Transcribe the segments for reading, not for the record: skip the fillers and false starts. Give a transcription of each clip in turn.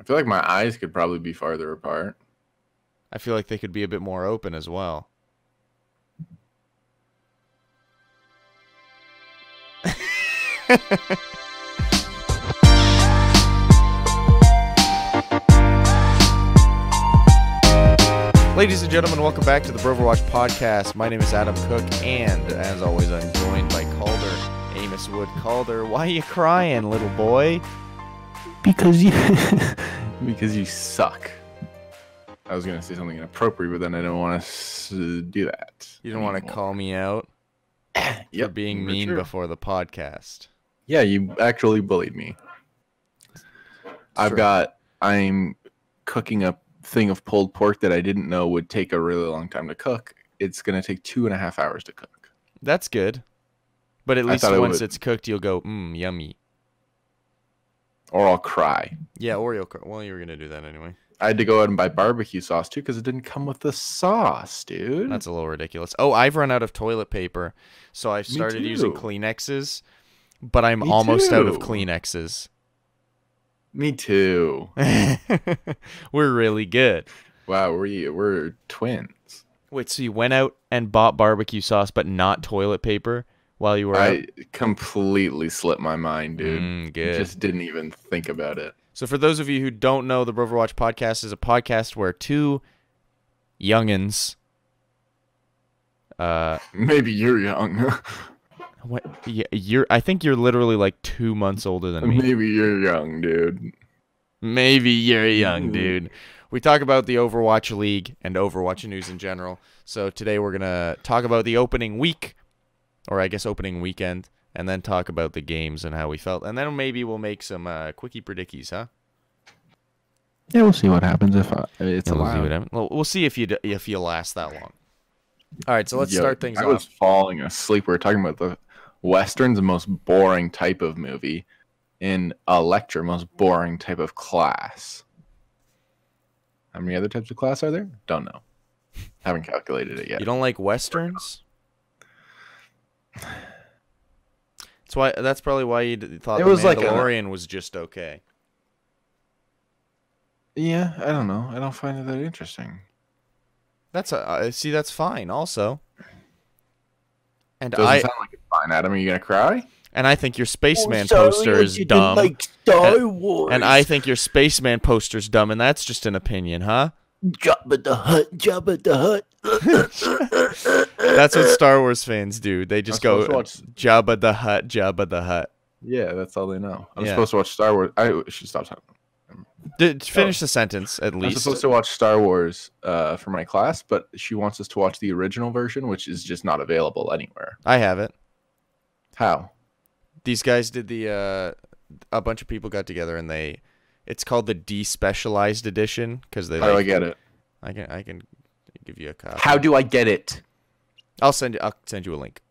I feel like my eyes could probably be farther apart. I feel like they could be a bit more open as well. Ladies and gentlemen, welcome back to the Broverwatch podcast. My name is Adam Cook, and as always, I'm joined by Calder, Amos Wood. Calder, why are you crying, little boy? Because you suck. I was gonna say something inappropriate, but then I didn't want to do that. You don't want to call me out for being mean before the podcast. Yeah, you actually bullied me. I'm cooking a thing of pulled pork that I didn't know would take a really long time to cook. It's gonna take 2.5 hours to cook. That's good. But at least once it's cooked, you'll go, yummy. Or I'll cry. Yeah, or you'll cry. Well, you were gonna do that anyway. I had to go out and buy barbecue sauce too because it didn't come with the sauce, dude. That's a little ridiculous. Oh, I've run out of toilet paper, so I've started using Kleenexes, but I'm almost out of Kleenexes. Me too. We're really good. Wow, we're twins. Wait, so you went out and bought barbecue sauce, but not toilet paper while you were out? I completely slipped my mind, dude. Good. Just didn't even think about it. So for those of you who don't know, the Broverwatch podcast is a podcast where two youngins... Maybe you're young. What? Yeah, I think you're literally like 2 months older than me. Maybe you're young, dude. Maybe you're young, dude. We talk about the Overwatch League and Overwatch news in general. So today we're going to talk about the opening week, or I guess opening weekend, and then talk about the games and how we felt. And then maybe we'll make some quickie predickies, huh? Yeah, we'll see what happens if it's allowed. We'll see if you last that long. All right, so let's start things off. I was falling asleep. We were talking about the Western's the most boring type of movie. In a lecture, most boring type of class. How many other types of class are there? Don't know. Haven't calculated it yet. You don't like Westerns? That's probably why you thought The Mandalorian was just okay. Yeah, I don't know. I don't find it that interesting. That's fine also. And Doesn't sound like it's fine, Adam. Are you gonna cry? And I think your Spaceman poster is dumb. Like Star Wars. And I think your Spaceman poster's dumb, and that's just an opinion, huh? Jabba the Hutt, Jabba the Hutt. That's what Star Wars fans do. They just go Jabba the Hutt, Jabba the Hutt. Yeah, that's all they know. I'm supposed to watch Star Wars. I should stop talking. Finish the sentence, at least. I'm supposed to watch Star Wars for my class, but she wants us to watch the original version, which is just not available anywhere. I have it. How? These guys did a bunch of people got together and it's called the despecialized edition because they. How do I get it? I can give you a copy. How do I get it? I'll send you a link.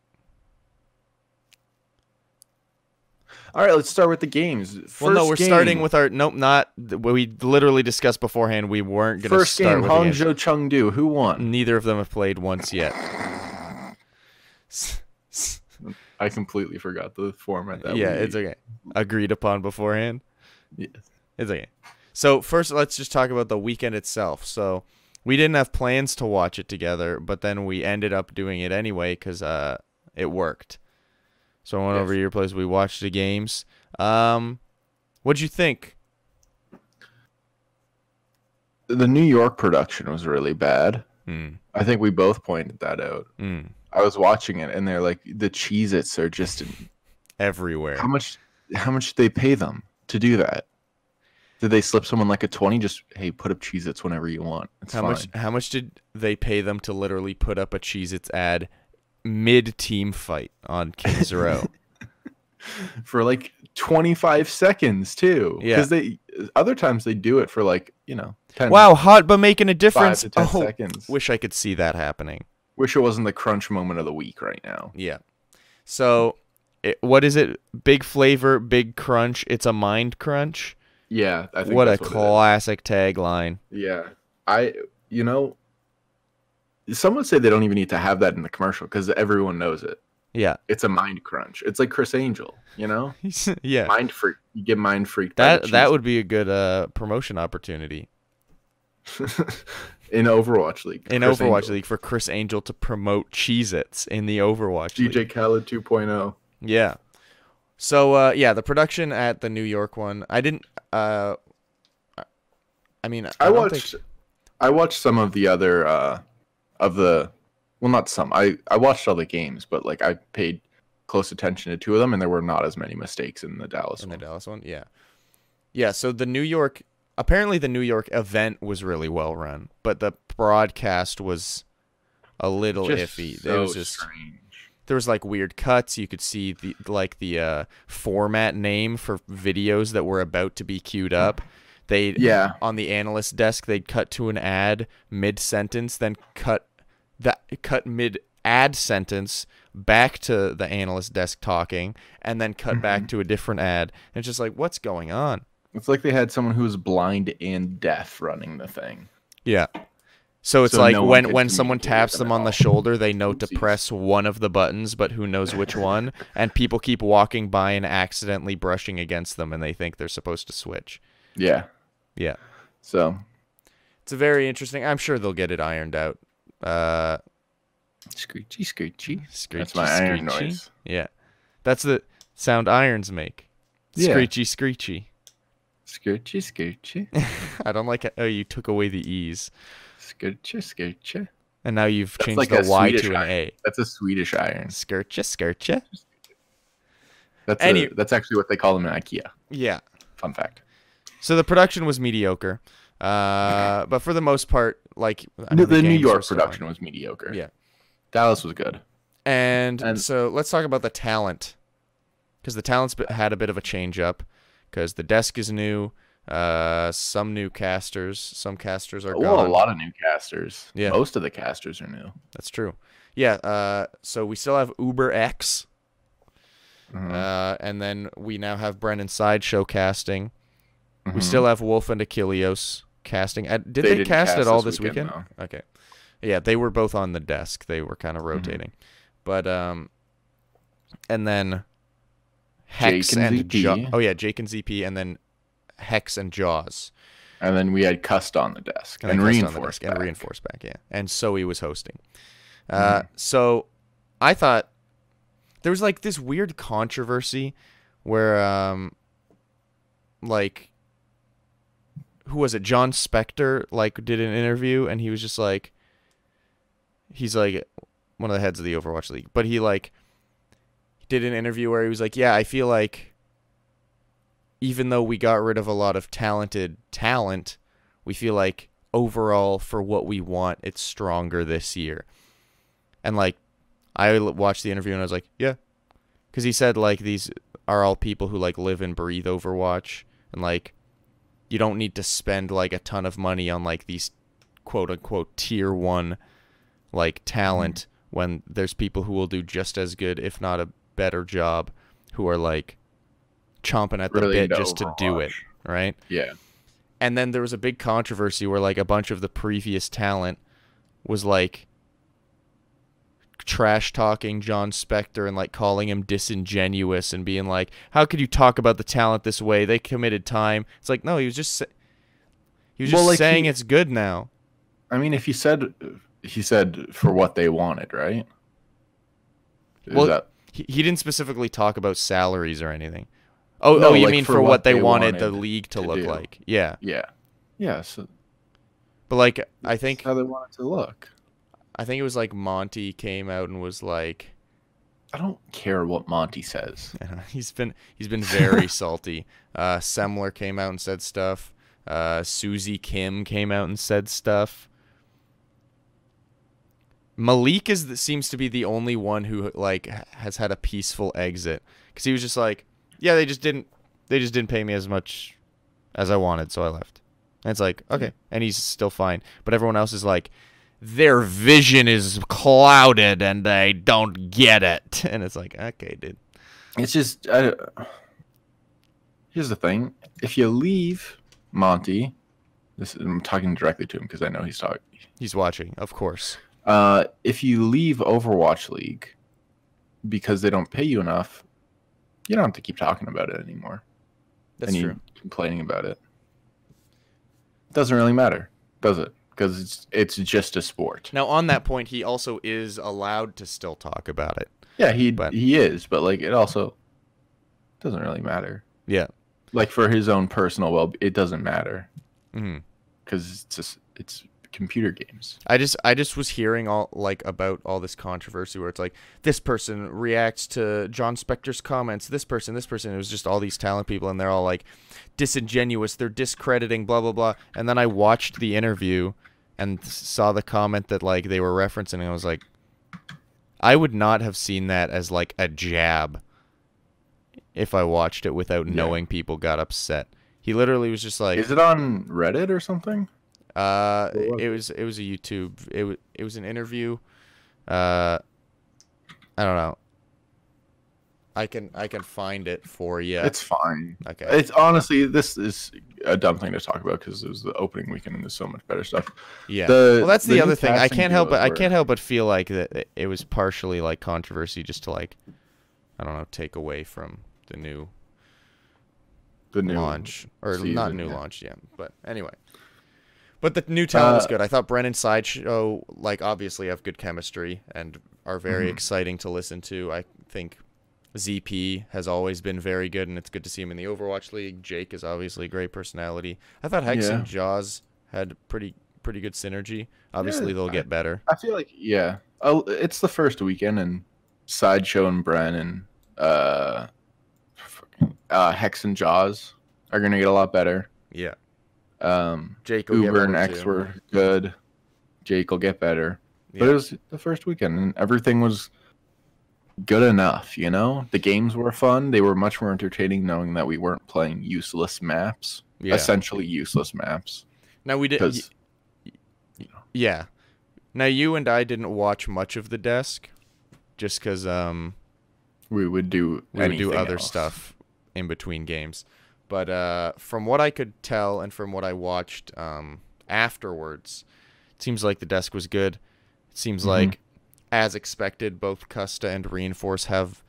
All right, let's start with the games. We're starting with our not we literally discussed beforehand. We weren't going to start with Hangzhou Chengdu. Who won? Neither of them have played once yet. I completely forgot the format. It's okay. Agreed upon beforehand. Yes, it's okay. So first, let's just talk about the weekend itself. So we didn't have plans to watch it together, but then we ended up doing it anyway because it worked. So I went over to your place. We watched the games. What'd you think? The New York production was really bad. I think we both pointed that out. I was watching it, and they're like, the Cheez-Its are just everywhere. How much did they pay them to do that? Did they slip someone like a 20? Just, hey, put up Cheez-Its whenever you want. It's fine. How much did they pay them to literally put up a Cheez-Its ad mid-team fight on Kings Row? For like 25 seconds, too. Yeah. Because other times they do it for like, 10. Wow, hot but making a difference. 5 to 10 seconds. Wish I could see that happening. Wish it wasn't the crunch moment of the week right now. Yeah. So, what is it? Big flavor, big crunch. It's a mind crunch. Yeah, I think what a classic tagline. Yeah. Some would say they don't even need to have that in the commercial because everyone knows it. Yeah. It's a mind crunch. It's like Chris Angel, you know? Yeah. Mind freak. You get mind freaked by the That would be a good promotion opportunity in Overwatch League. in Chris Overwatch Angel. League for Chris Angel to promote Cheez-Its in the Overwatch League. DJ Khaled 2.0. Yeah. So yeah, the production at the New York one, I didn't. I mean, I don't watched. think- I watched some of the other of the. Well, not some. I watched all the games, but like I paid close attention to two of them, and there were not as many mistakes in the Dallas in the one. Dallas one. Yeah. Yeah. So the New York, apparently the New York event was really well run, but the broadcast was a little Just iffy. so It was just strange. there was like weird cuts. You could see the format name for videos that were about to be queued up. They Yeah. on the analyst desk they'd cut to an ad mid sentence, then cut mid ad sentence back to the analyst desk talking, and then cut back to a different ad. And it's just like, what's going on? It's like they had someone who was blind and deaf running the thing. Yeah. So it's So like no one could when someone communicate with taps them them at on the all. shoulder, they know to Oopsies. press one of the buttons, but who knows which one. And people keep walking by and accidentally brushing against them, and they think they're supposed to switch. Yeah. Yeah. So It's a very interesting. I'm sure they'll get it ironed out. screechy, screechy. Screechy, That's my iron screechy. noise. Yeah. That's the sound irons make. Yeah. Screechy, screechy. Screechy, screechy. I don't like it. Oh, you took away the E's. Screechy, screechy. And now you've That's changed like the a Y Swedish to an iron. A. That's a Swedish iron. Skircha, skircha. That's actually what they call them in IKEA. Yeah. Fun fact. So the production was mediocre. But for the most part, like I mean, The New games were York still production fine. was mediocre. Yeah. Dallas was good. And so let's talk about the talent, because the talent's had a bit of a change up, because the desk is new. Some new casters. Some casters are Well, gone. a lot of new casters. Yeah. Most of the casters are new. That's true. Yeah. So we still have Uber X. Mhm. And then we now have Brennan Sideshow casting. We Mhm. still have Wolf and Achilleos casting. Did They they didn't cast cast at all this this weekend? weekend, Okay. Yeah, they were both on the desk. They were kind of Mm-hmm. rotating. But and then Hex Jake and and ZP. Oh yeah, Jake and ZP, and then Hex and Jaws. And then we had Cust on the desk And and then Cust on the Reinforced desk, and back. Reinforced back, yeah. And Zoe was hosting. Mm-hmm. So I thought there was like this weird controversy where like who was it? John Spector like did an interview, and he was just like, he's like one of the heads of the Overwatch League, but he like did an interview where he was like, yeah, I feel like even though we got rid of a lot of talented talent, we feel like overall for what we want, it's stronger this year. And like I watched the interview and I was like, yeah, because he said like these are all people who like live and breathe Overwatch, and like you don't need to spend like a ton of money on like these quote unquote tier 1 like talent when there's people who will do just as good, if not a better job, who are like chomping at the Really bit into just to do it, Overwatch. right? Yeah. And then there was a big controversy where like a bunch of the previous talent was like trash talking John Spector and like calling him disingenuous and being like, how could you talk about the talent this way? They committed time. It's like, no, he was just Well, like, saying it's good now. I mean, if he said for what they wanted, right? Is Well, that, he didn't specifically talk about salaries or anything. No, Oh, you like, mean for for what what they they wanted the wanted league to to look do. like? Yeah. yeah. So But like I that's think how they want it to look. it was like Monty came out and was like, I don't care what Monty says. he's been very salty. Semler came out and said stuff. Susie Kim came out and said stuff. Malik seems to be the only one who like has had a peaceful exit, because he was just like, yeah, they just didn't pay me as much as I wanted, so I left. And it's like, okay, and he's still fine. But everyone else is like, their vision is clouded and they don't get it. And it's like, okay, dude. It's just here's the thing: if you leave Monty, I'm talking directly to him because I know he's talking. He's watching, of course. If you leave Overwatch League, because they don't pay you enough, you don't have to keep talking about it anymore. That's and true. you complaining about it. Doesn't really matter, does it? Because it's just a sport. Now, on that point, he also is allowed to still talk about it. Yeah, But- he is, but like it also doesn't really matter. Yeah. Like for his own personal it doesn't matter hmm because it's computer games. I just was hearing about all this controversy where it's like this person reacts to John Spector's comments, this person. It was just all these talent people, and they're all like disingenuous, they're discrediting, blah blah blah. And then I watched the interview and saw the comment that like they were referencing, and I was like, I would not have seen that as like a jab if I watched it without knowing people got upset. He literally was just like, is it on Reddit or something? it was a YouTube. It was an interview. I don't know. I can find it for you. It's fine. Okay. It's honestly, this is a dumb thing to talk about because it was the opening weekend and there's so much better stuff. Yeah. Well, That's the other new thing. I casting can't help duos but feel like that it was partially like controversy just to like, I don't know, take away from the new launch, or season, not new yeah. launch, yeah. But anyway, but the new talent was good. I thought Brennan Sideshow, like, obviously have good chemistry and are very exciting to listen to. I think ZP has always been very good, and it's good to see him in the Overwatch League. Jake is obviously a great personality. I thought Hex and Jaws had pretty good synergy. Obviously, they'll get better. I feel like it's the first weekend, and Sideshow and Bren and Hex and Jaws are gonna get a lot better. Yeah. Jake will get Uber and better X too. were good. Jake will get better. But Yeah. it was the first weekend, and everything was good enough, you know? The games were fun. They were much more entertaining knowing that we weren't playing useless maps. Yeah. Essentially useless maps. Now we did. 'Cause, Yeah. Now you and I didn't watch much of the desk, just because we would do other else. stuff in between games. But from what I could tell and from what I watched afterwards, it seems like the desk was good. It seems like, as expected, both Custa and Reinforce have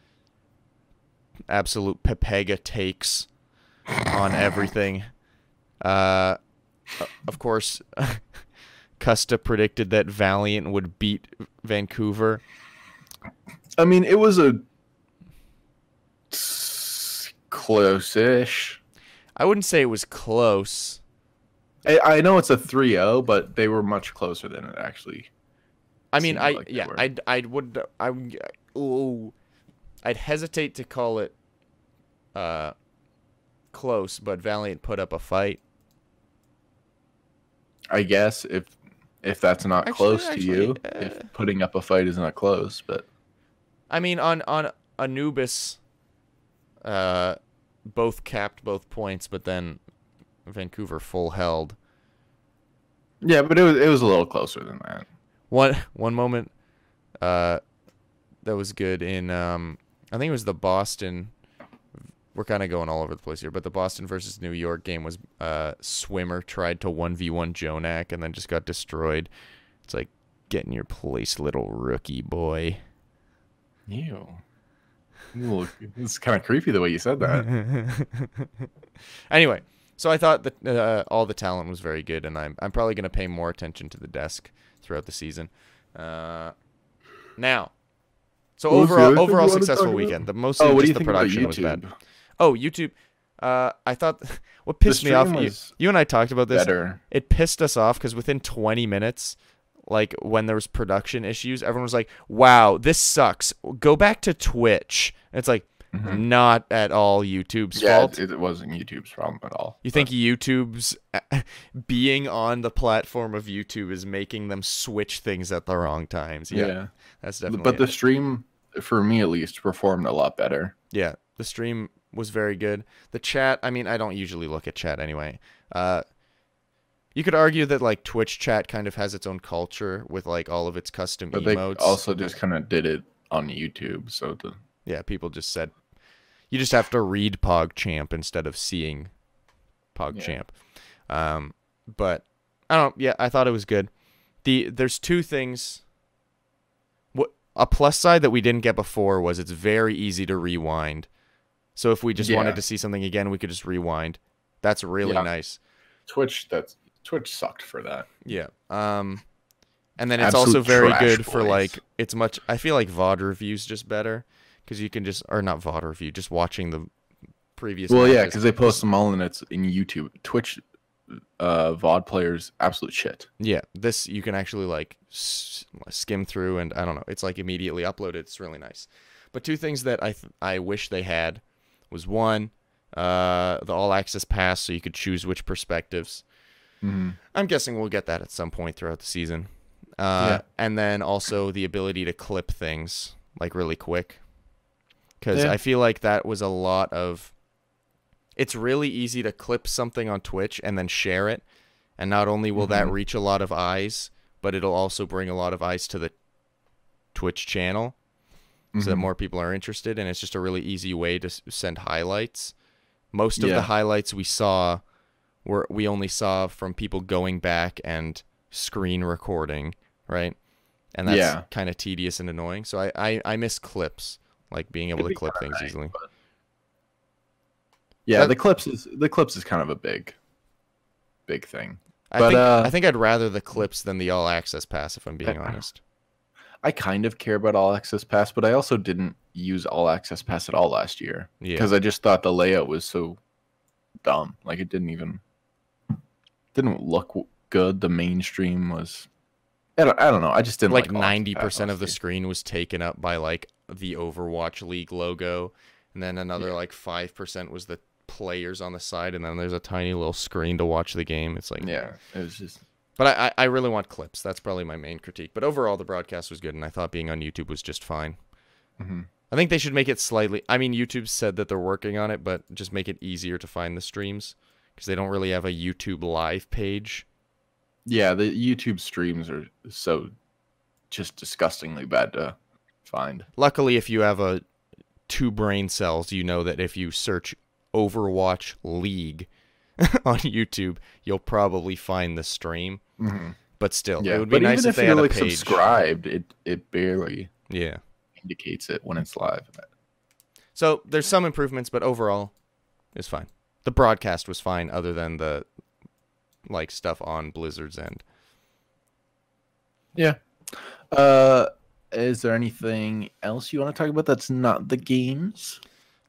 absolute Pepega takes on everything. Of course, Custa predicted that Valiant would beat Vancouver. I mean, it was a close-ish. I wouldn't say it was close. I know it's a 3-0, but they were much closer than it actually. I mean, seemed like they were. I'd hesitate to call it close, but Valiant put up a fight. I guess if that's not close to you, Actually, if putting up a fight is not close, but I mean, on Anubis, both capped both points, but then Vancouver full held. yeah, but it was a little closer than that. One moment that was good in I think it was the Boston. We're kind of going all over the place here, but the Boston versus New York game was Swimmer tried to 1v1 Jonak and then just got destroyed. It's like, get in your place, little rookie boy. Ew. It's kind of creepy the way you said that. Anyway, so I thought that all the talent was very good, and I'm probably going to pay more attention to the desk throughout the season. Now, so What was the other thing you overall wanted to successful talk about? weekend. The mostly What do just you the think about production was bad. YouTube? Oh, YouTube. I thought what pissed me off. stream was You and I talked about this. Better. It pissed us off because within 20 minutes, like when there was production issues, everyone was like, "Wow, this sucks. Go back to Twitch." And it's like not at all YouTube's fault. It wasn't YouTube's problem at all. You think YouTube's being on the platform of YouTube is making them switch things at the wrong times? Yeah. That's definitely. But the stream, for me at least, performed a lot better. Yeah, the stream was very good. The chat, I mean, I don't usually look at chat anyway. You could argue that like Twitch chat kind of has its own culture with like all of its custom But emotes. they also just kind of did it on YouTube, so Yeah, people just said you just have to read PogChamp instead of seeing PogChamp. But I don't know. Yeah, I thought it was good. There's two things. a plus side that we didn't get before was it's very easy to rewind. So if we just wanted to see something again, we could just rewind. That's really nice. Twitch sucked for that. Yeah. And then it's Absolute also very trash, good for boys. like I feel like VOD reviews just better because you can just or not VOD review, just watching the previous. Well, yeah, matches. because they post them all and it's in YouTube. Twitch VOD players absolute shit. Yeah, this you can actually like skim through and I don't know, it's like immediately uploaded. It's really nice. But two things that I wish they had was one, the all access pass so you could choose which perspectives. Mm-hmm. I'm guessing we'll get that at some point throughout the season. And then also the ability to clip things like really quick. Because I feel like that was a lot of... It's really easy to clip something on Twitch and then share it. And not only will that reach a lot of eyes, but it'll also bring a lot of eyes to the Twitch channel. So that more people are interested. And it's just a really easy way to send highlights. Most of the highlights we only saw from people going back and screen recording, right? And that's kind of tedious and annoying. So I miss clips, like being able to clip things easily. Yeah, the clips is kind of a big thing. I think I'd rather the clips than the all access pass, if I'm being honest. I kind of care about all access pass, but I also didn't use all access pass at all last year because I just thought the layout was so dumb. Like it didn't look good. The mainstream was I don't know. I just didn't like 90% of the screen was taken up by like the Overwatch League logo, and then another like 5% was the players on the side, and then there's a tiny little screen to watch the game. It's like it was just. But I really want clips. That's probably my main critique. But overall, the broadcast was good, and I thought being on YouTube was just fine. I think they should make it slightly... I mean, YouTube said that they're working on it, but just make it easier to find the streams, because they don't really have a YouTube live page. Yeah, the YouTube streams are so just disgustingly bad to find. Luckily, if you have two brain cells, you know that if you search Overwatch League on YouTube, you'll probably find the stream. But still, it would be nice if they had a page. Subscribed, it barely indicates it when it's live. So there's some improvements, but overall, it's fine. The broadcast was fine, other than the like stuff on Blizzard's end. Yeah. Is there anything else you want to talk about that's not the games?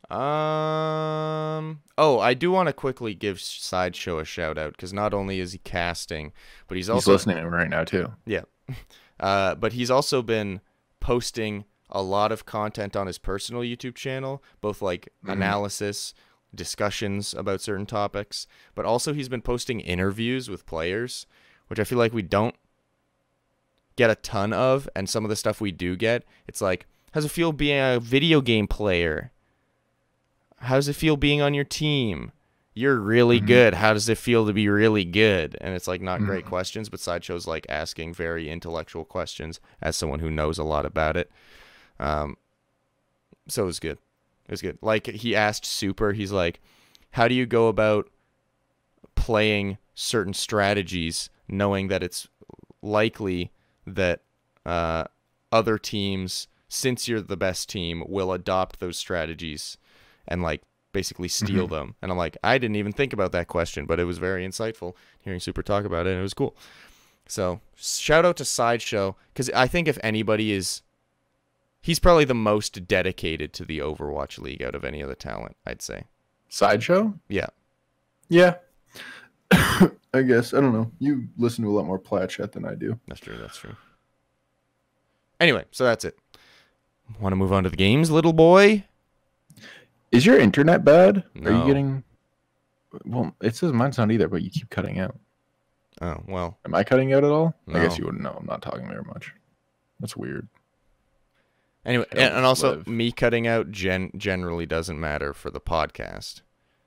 Oh, I do want to quickly give Sideshow a shout out, because not only is he casting, but he's also listening right now too. Yeah. But he's also been posting a lot of content on his personal YouTube channel, both like analysis, discussions about certain topics, but also he's been posting interviews with players, which I feel like we don't get a ton of, and some of the stuff we do get, it's like, how's it feel being a video game player? How does it feel being on your team? You're really good. How does it feel to be really good? And it's like not great questions, but Sideshow's like asking very intellectual questions as someone who knows a lot about it. So it was good. It was good. Like he asked Super, he's like, how do you go about playing certain strategies knowing that it's likely that other teams, since you're the best team, will adopt those strategies and like basically steal them? And I'm like, I didn't even think about that question, but it was very insightful hearing Super talk about it, and it was cool. So shout out to Sideshow, because I think if anybody is, he's probably the most dedicated to the Overwatch League out of any other talent, I'd say. Sideshow? Yeah. Yeah. I guess. I don't know. You listen to a lot more Plaid chat than I do. That's true. That's true. Anyway, so that's it. Want to move on to the games, little boy? Is your internet bad? No. Are you getting... Well, it says mine's not either, but you keep cutting out. Oh, well. Am I cutting out at all? No. I guess you wouldn't know. I'm not talking very much. That's weird. Anyway, and also, me cutting out generally doesn't matter for the podcast.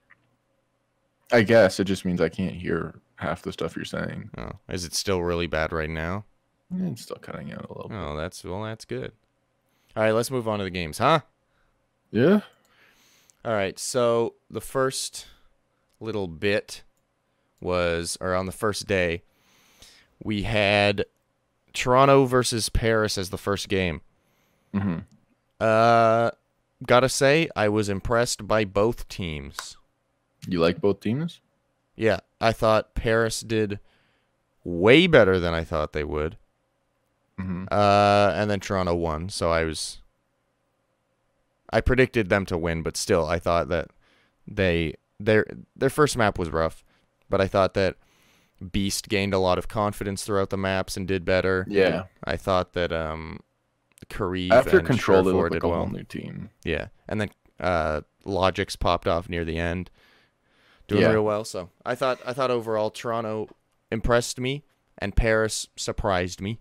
I guess it just means I can't hear half the stuff you're saying. Oh, is it still really bad right now? It's still cutting out a little bit. Oh, that's good. All right, let's move on to the games, huh? Yeah. All right, so the first little bit was, or on the first day, we had Toronto versus Paris as the first game. Hmm. Gotta say, I was impressed by both teams. You like both teams? Yeah, I thought Paris did way better than I thought they would. Hmm. And then Toronto won, so I predicted them to win, but still, I thought that their first map was rough, but I thought that Beast gained a lot of confidence throughout the maps and did better. Yeah. I thought that Kariv After and Control, they Surefour looked did like a well. whole new team. Yeah, and then Logix popped off near the end, doing Yeah. real well. So I thought overall Toronto impressed me, and Paris surprised me.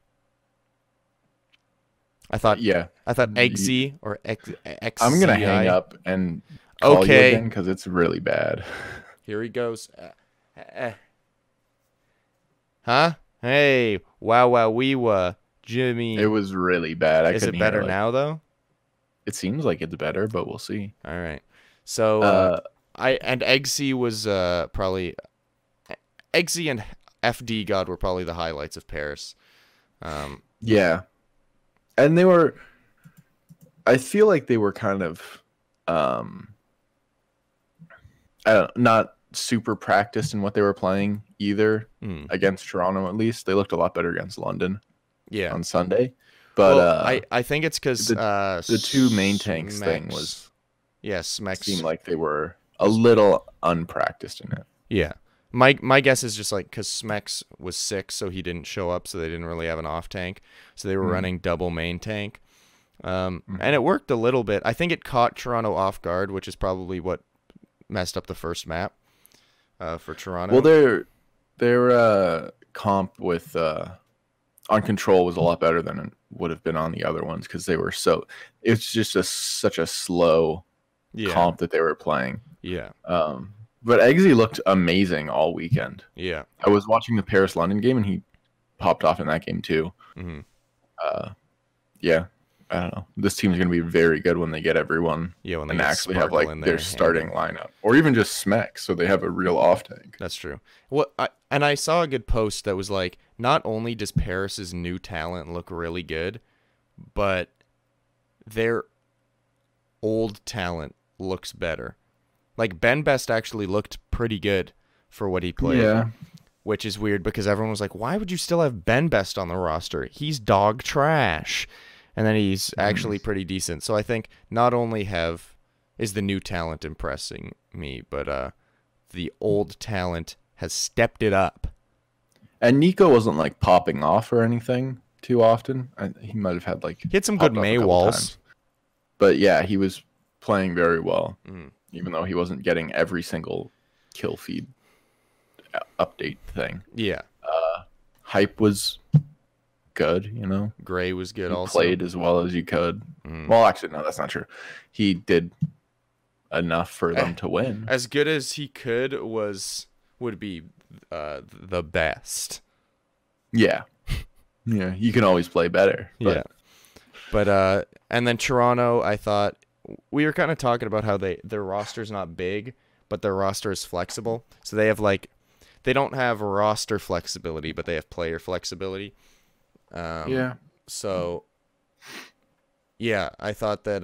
I thought Yeah. Eggsy or X. I'm gonna hang up and call Okay. you again because it's really bad. Here he goes. Huh? Hey, wow, wee wah, Jimmy. It was really bad. Is it better now though? It seems like it's better, but we'll see. All right. So Eggsy was probably Eggsy and FD God were probably the highlights of Paris. Yeah, and they were. I feel like they were kind of, not super practiced in what they were playing either. Against Toronto, at least they looked a lot better against London. Yeah. On Sunday, but well, I think it's because the two main tanks thing was Smex seemed like they were a little unpracticed in it. Yeah. My guess is just like because Smex was sick, so he didn't show up, so they didn't really have an off tank, so they were running double main tank, and it worked a little bit. I think it caught Toronto off guard, which is probably what messed up the first map for Toronto. Well, their comp with on Control was a lot better than it would have been on the other ones because they were it's just such a slow comp that they were playing. Yeah. But Eggsy looked amazing all weekend. Yeah. I was watching the Paris London game and he popped off in that game too. Mm-hmm. Yeah. I don't know. This team's going to be very good when they get everyone. Yeah, when they and get actually have Sparkle like in their there, starting lineup, or even just Smeck, so they have a real off tank. That's true. I saw a good post that was like, not only does Paris's new talent look really good, but their old talent looks better. Like Ben Best actually looked pretty good for what he played. Yeah. Which is weird because everyone was like, why would you still have Ben Best on the roster? He's dog trash. And then he's actually pretty decent. So I think not only is the new talent impressing me, but the old talent has stepped it up. And Nico wasn't like popping off or anything too often. He might have had like he had some good May walls. But yeah, he was playing very well, even though he wasn't getting every single kill feed update thing. Yeah. Hype was good, you know. Gray was good he also. Played as well as you could. Well, actually, no, that's not true. He did enough for them to win. As good as he could would be the best. Yeah. Yeah, you can always play better. But. Yeah. But and then Toronto, I thought we were kind of talking about how their roster's not big, but their roster is flexible. So they have they don't have roster flexibility, but they have player flexibility. Yeah. So, yeah, I thought that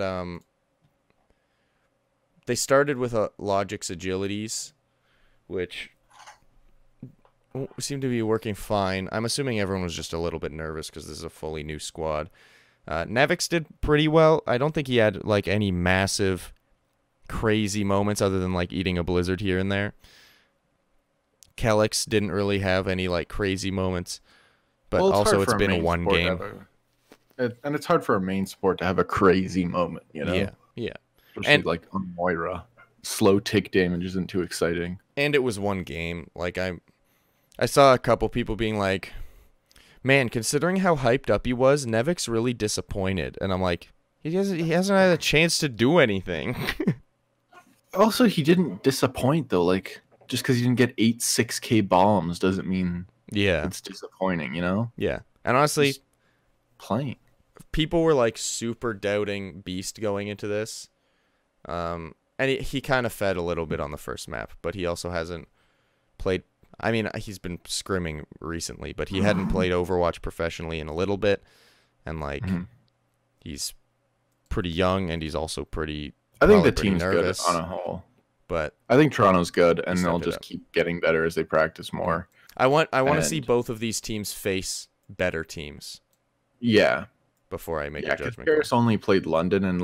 they started with Logic's agilities, which seemed to be working fine. I'm assuming everyone was just a little bit nervous because this is a fully new squad. Nevix did pretty well. I don't think he had like any massive, crazy moments other than like eating a blizzard here and there. Kellex didn't really have any like crazy moments. But also, it's been one game. And it's hard for a main sport to have a crazy moment, you know? Yeah. Especially like on Moira. Slow tick damage isn't too exciting. And it was one game. Like, I saw a couple people being like, man, considering how hyped up he was, Nevix really disappointed. And I'm like, he hasn't had a chance to do anything. Also, he didn't disappoint, though. Like, just because he didn't get 8 6K bombs doesn't mean... Yeah. It's disappointing, you know? Yeah. And honestly, just playing. People were like super doubting Beast going into this. And he kind of fed a little bit on the first map, but he also hasn't played. I mean, he's been scrimming recently, but he hadn't played Overwatch professionally in a little bit. And like, He's pretty young, and he's also pretty. I think the probably pretty team's nervous, good on a whole. but I think Toronto's good, and Stepped they'll it just up. keep getting better as they practice more. I want to see And- both of these teams face better teams Yeah, before I make a yeah. Because judgment call. Paris only played London, and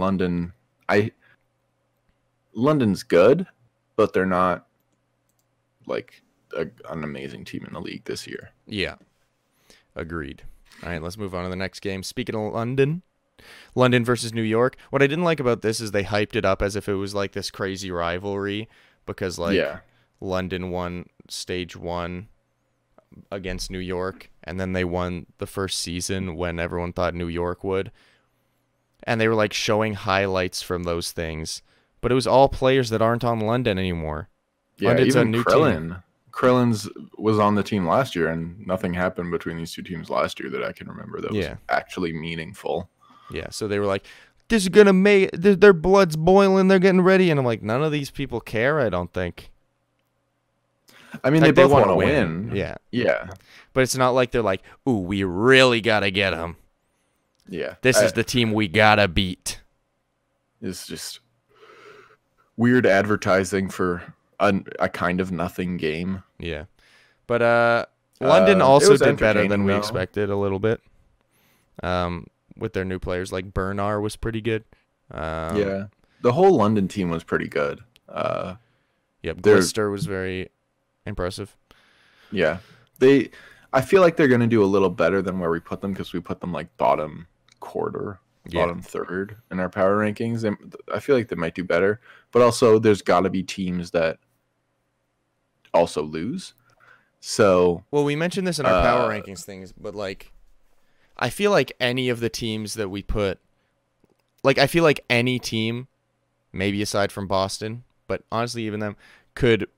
London's good, but they're not like an amazing team in the league this year. Yeah, agreed. All right, let's move on to the next game. Speaking of London versus New York. What I didn't like about this is they hyped it up as if it was like this crazy rivalry because like Yeah, London won stage 1 against New York, and then they won the first season when everyone thought New York would. And they were like showing highlights from those things, but it was all players that aren't on London anymore. yeah. London's a Even new Krillin. Krillin's was on the team last year, and nothing happened between these two teams last year that I can remember that was Yeah. actually meaningful. Yeah, so they were like, this is gonna make their blood's boiling, they're getting ready, and I'm like, none of these people care. I don't think. I mean, Like, they both wanna want to win. Yeah, Yeah, but it's not like they're like, ooh, we really gotta get them. yeah. This is the team we gotta beat. It's just weird advertising for a kind of nothing game. Yeah, but London It also was did better than entertaining, we though. expected a little bit. With their new players, like Bernard was pretty good. Yeah, the whole London team was pretty good. Yep, they're- Glister was very impressive. Yeah, I feel like they're gonna do a little better than where we put them because we put them like bottom quarter, Yeah. bottom third in our power rankings. And I feel like they might do better, but also there's got to be teams that also lose. So Well, we mentioned this in our power Uh, rankings things, but like, I feel like any of the teams that we put, like, I feel like any team, maybe aside from Boston, but honestly, even them, could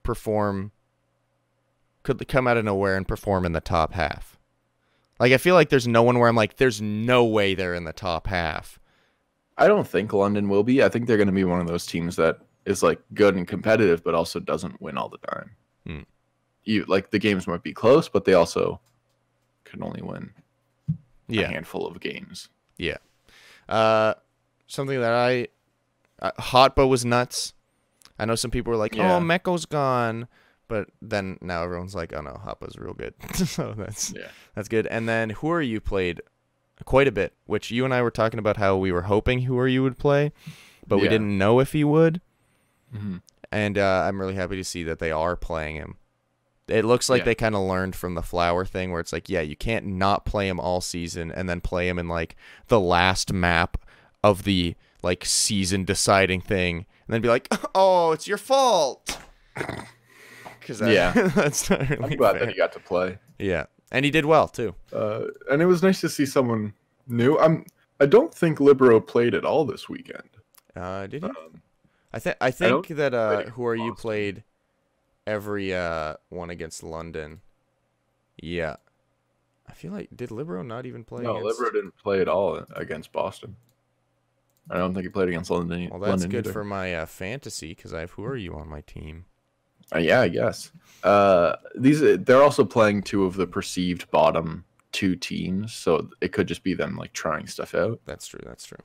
come out of nowhere and perform in the top half. Like, I feel like there's no one where I'm like, there's no way they're in the top half. I don't think London will be. I think they're going to be one of those teams that is like good and competitive, but also doesn't win all the time. Hmm. Like the games might be close, but they also can only win a Yeah, handful of games. yeah. Something that Hotba was nuts. I know some people were like, Yeah. "Oh, Meko's gone," but then now everyone's like, "Oh no, Hotba's real good." So that's good. And then Who Are You played quite a bit, which you and I were talking about how we were hoping Who Are You would play, but we Yeah. didn't know if he would. Mm-hmm. And I'm really happy to see that they are playing him. It looks like Yeah. they kind of learned from the Flower thing, where it's like, yeah, you can't not play him all season and then play him in like the last map of the like season deciding thing, and then be like, oh, it's your fault. Because Yeah. that's not really I'm glad fair. that he got to play. Yeah, and he did well too. And it was nice to see someone new. I don't think Libero played at all this weekend. Did he? Um, I don't think that think Who Are You Boston. played every one against London. Yeah, I feel like did Libero not even play? no, against... Libero didn't play at all against Boston. I don't think he played against London. Well, that's London good either. for my fantasy because I have Who Are You on my team. Yeah, I guess. They're also playing two of the perceived bottom two teams, so it could just be them like trying stuff out. That's true. That's true.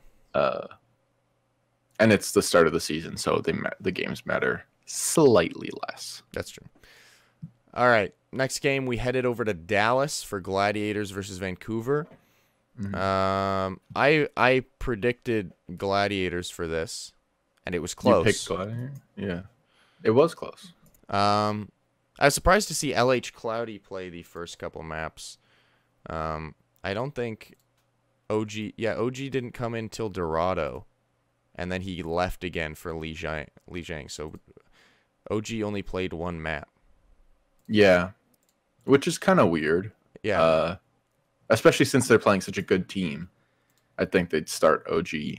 And it's the start of the season, so the games matter slightly less. That's true. All right. Next game, we headed over to Dallas for Gladiators versus Vancouver. Mhm. I predicted Gladiators for this, and it was close. You picked Gladiator? Yeah, it was close. I was surprised to see LH Cloudy play the first couple maps. I don't think OG didn't come in till Dorado, and then he left again for Lijiang. So OG only played one map. Yeah, which is kind of weird. Yeah. Especially since they're playing such a good team. I think they'd start OG.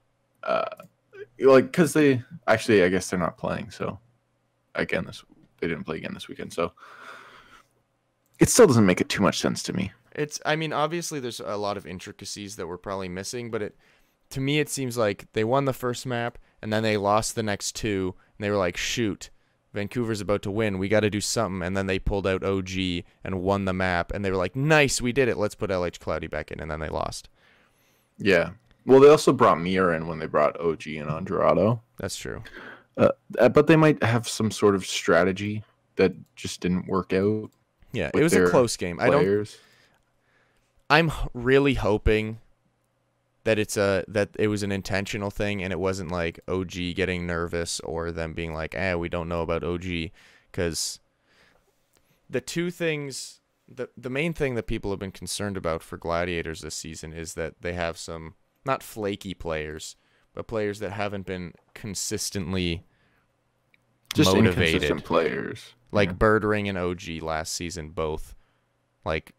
Because they actually, I guess they're not playing. So again, they didn't play again this weekend. So it still doesn't make it too much sense to me. I mean, obviously there's a lot of intricacies that we're probably missing, but to me it seems like they won the first map and then they lost the next two, and they were like, shoot, Vancouver's about to win, we got to do something, and then they pulled out OG and won the map, and they were like, nice, we did it, let's put LH Cloudy back in, and then they lost. Yeah. Well, they also brought Mir in when they brought OG and Andrado. That's true. But they might have some sort of strategy that just didn't work out Yeah, it with was a their close game. players. I'm really hoping that that it was an intentional thing and it wasn't like OG getting nervous or them being like, we don't know about OG, because the two things, the main thing that people have been concerned about for Gladiators this season is that they have some not flaky players, but players that haven't been consistently Just motivated. inconsistent players. Like Birdring and OG last season both like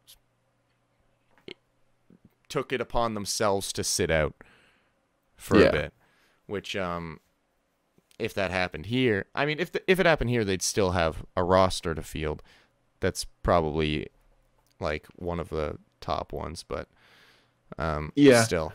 took it upon themselves to sit out for a bit, which if that happened here, I mean, if it happened here, they'd still have a roster to field. That's probably like one of the top ones, but still.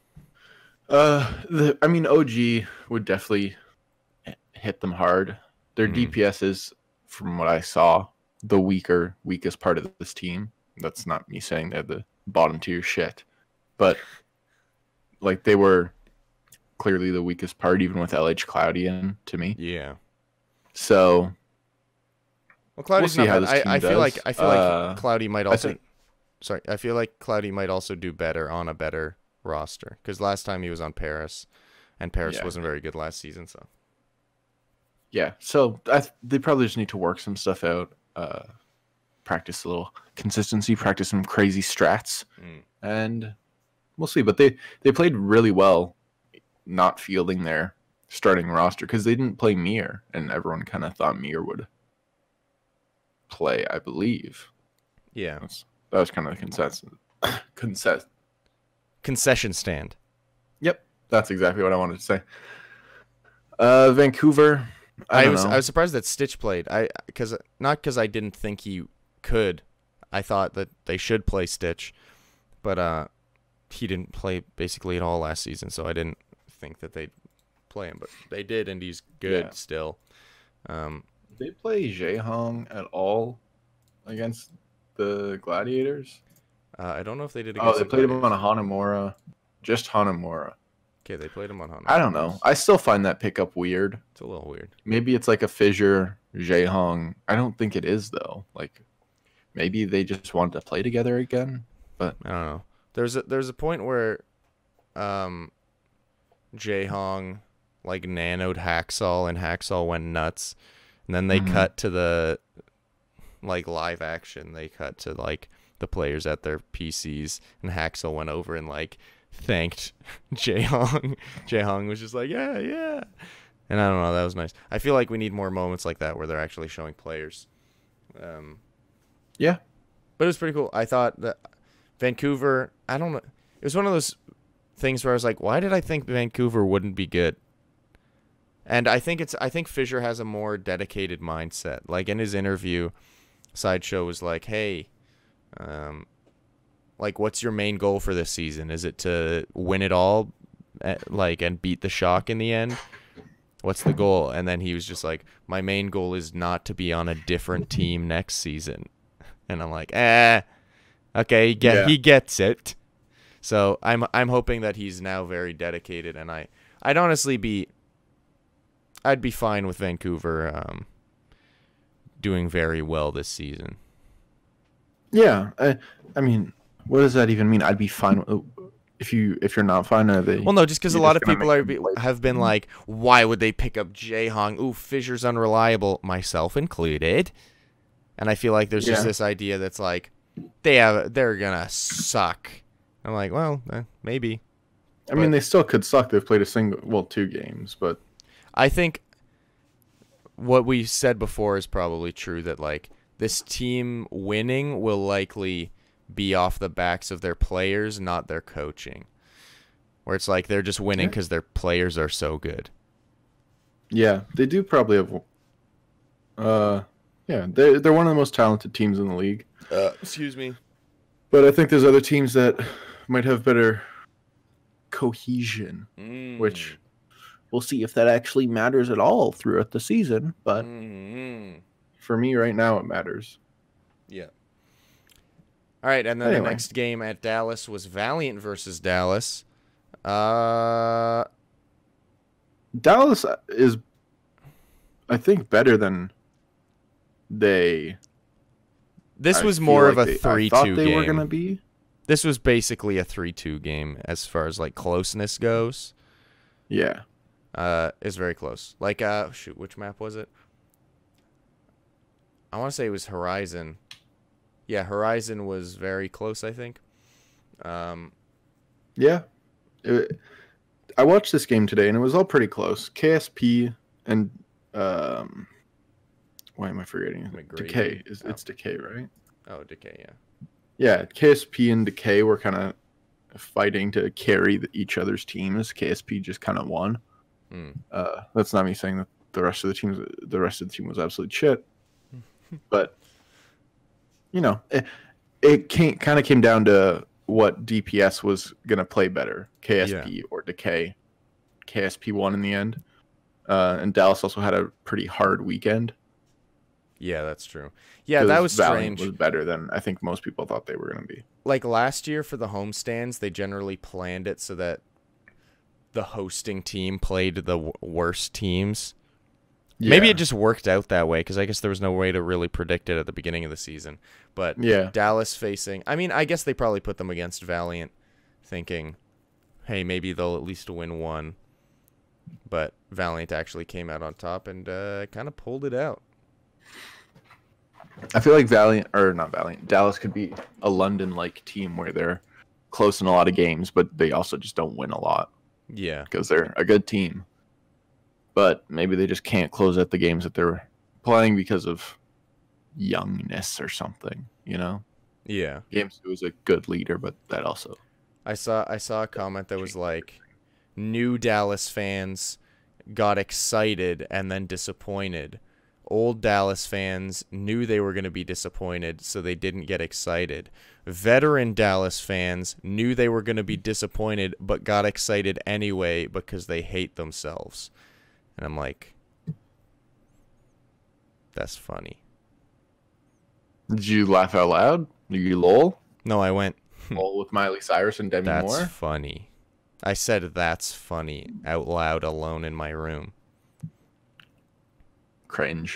I mean, OG would definitely hit them hard. Their DPS is, from what I saw, the weakest part of this team. That's not me saying they're the bottom tier shit, but like they were clearly the weakest part, even with LH Cloudy in, to me. Yeah. So, well, Cloudy's we'll see not how bad. this team I feel does. like Cloudy might also. I feel like Cloudy might also do better on a better roster, because last time he was on Paris, and Paris wasn't very good last season. So. Yeah, so they probably just need to work some stuff out, practice a little consistency, practice some crazy strats, and we'll see. But they played really well not fielding their starting roster because they didn't play Mir, and everyone kind of thought Mir would play, I believe. Yeah. That was kind of the concession stand. Yep, that's exactly what I wanted to say. Vancouver... I was surprised that Stitch played. Not because I didn't think he could. I thought that they should play Stitch, but he didn't play basically at all last season, so I didn't think that they'd play him. But they did, and he's good still. Did they play Jaehong at all against the Gladiators? I don't know if they did. They played him on a Hanamura, just Hanamura. Okay, they played him on Hanamura. I don't know. I still find that pickup weird. It's a little weird. Maybe it's like a Fissure, Jaehong. I don't think it is though. Like, maybe they just wanted to play together again. But I don't know. There's a point where, Jaehong like nanoed Hacksaw and Hacksaw went nuts, and then they cut to the like live action. They cut to like the players at their PCs, and Hacksaw went over and like thanked Jaehong. Jaehong was just like, yeah. And I don't know, that was nice. I feel like we need more moments like that where they're actually showing players. Yeah. But it was pretty cool. I thought that Vancouver, I don't know. It was one of those things where I was like, why did I think Vancouver wouldn't be good? And I think Fissure has a more dedicated mindset. Like in his interview, Sideshow was like, hey, like, what's your main goal for this season? Is it to win it all, and beat the Shock in the end? What's the goal? And then he was just like, my main goal is not to be on a different team next season. And I'm like, okay, he gets it. So I'm hoping that he's now very dedicated, and I'd be fine with Vancouver doing very well this season. Yeah, I mean, what does that even mean? I'd be fine if you're not fine. Well, no, just because a lot of people have been like, why would they pick up Jaehong? Ooh, Fissure's unreliable, myself included. And I feel like there's just this idea that's like they're gonna suck. I'm like, well, maybe. I mean, they still could suck. They've played 2 games, but I think what we said before is probably true, that like this team winning will likely be off the backs of their players, not their coaching. Where it's like they're just winning because their players are so good. Yeah, they do probably have. They're one of the most talented teams in the league. Excuse me. But I think there's other teams that might have better cohesion, which we'll see if that actually matters at all throughout the season. But for me right now, it matters. Yeah. All right, and then the next game at Dallas was Valiant versus Dallas. Uh, Dallas is, I think, better than they. this I was feel more of like a I thought 3-2 they were gonna game. be. This was basically a 3-2 game as far as like closeness goes. Yeah. It's very close. Like, shoot, which map was it? I want to say it was Horizon. Yeah, Horizon was very close, I think. Yeah. I watched this game today, and it was all pretty close. KSP and why am I forgetting? McGrady. Decay. It's Decay, right? Oh, Decay, yeah. Yeah, KSP and Decay were kind of fighting to carry each other's teams. KSP just kind of won. That's not me saying that the rest of the team was absolute shit, but it kind of came down to what DPS was gonna play better, KSP or Decay. KSP won in the end, and Dallas also had a pretty hard weekend. Yeah, that's true. Yeah, that was Valiant strange. was better than I think most people thought they were gonna be. Like last year for the homestands, they generally planned it so that the hosting team played the worst teams. Yeah. Maybe it just worked out that way because I guess there was no way to really predict it at the beginning of the season. But yeah, Dallas facing, I mean, I guess they probably put them against Valiant thinking, hey, maybe they'll at least win one. But Valiant actually came out on top and kind of pulled it out. I feel like Dallas could be a London-like team where they're close in a lot of games, but they also just don't win a lot. Yeah. Because they're a good team. But maybe they just can't close out the games that they're playing because of youngness or something, Yeah. Games was a good leader, but that also. I saw a comment that was like, new Dallas fans got excited and then disappointed. Old Dallas fans knew they were going to be disappointed, so they didn't get excited. Veteran Dallas fans knew they were going to be disappointed, but got excited anyway because they hate themselves. And I'm like, that's funny. Did you laugh out loud? Did you lol? No, I went, Lol with Miley Cyrus and Demi that's Moore? funny. I said that's funny out loud alone in my room. Cringe.